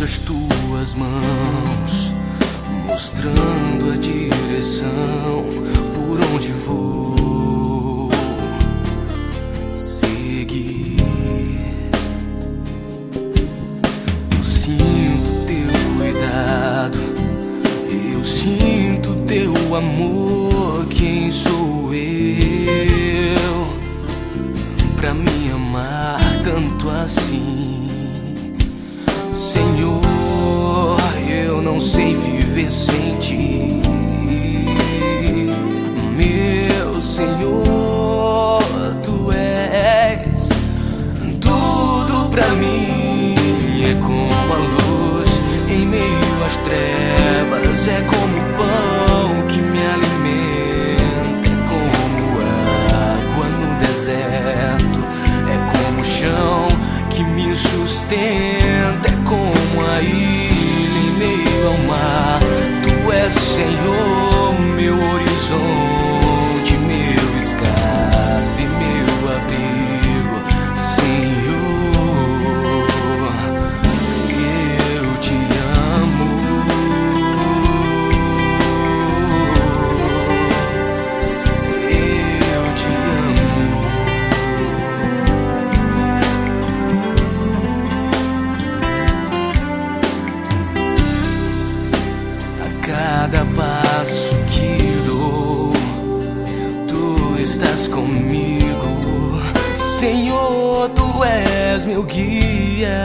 Estreito as tuas mãos, mostrando a direção por onde vou seguir. Eu sinto teu cuidado, eu sinto teu amor. Quem sou eu pra me amar tanto assim? Senhor, eu não sei viver sem ti. Meu Senhor, tu és tudo pra mim. É como a luz em meio às trevas, é como o pão que me alimenta, é como água no deserto, é como o chão que me sustenta, é como a ilha em meio ao mar. Tu és, Senhor, meu horizonte, meu escape, meu abrigo. Senhor, eu te amo. Eu te amo. Cada passo que dou, tu estás comigo. Senhor, tu és meu guia.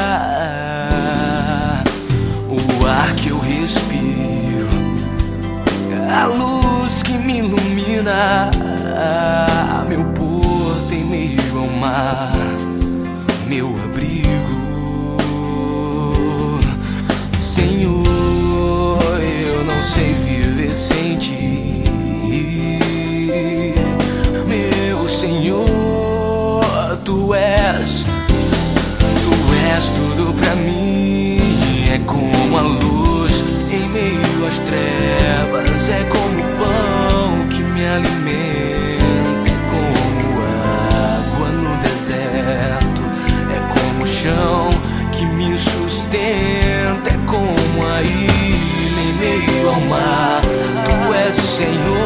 O ar que eu respiro, a luz que me ilumina, meu porto em meio ao mar, meu abrigo. Senhor, eu não sei viver sem ti. Meu Senhor, tu és tudo pra mim. É como a luz em meio às trevas, é como o pão que me alimenta, é como água no deserto, é como o chão que me sustenta, é como a ilha em meio ao mar. Tu és, Senhor,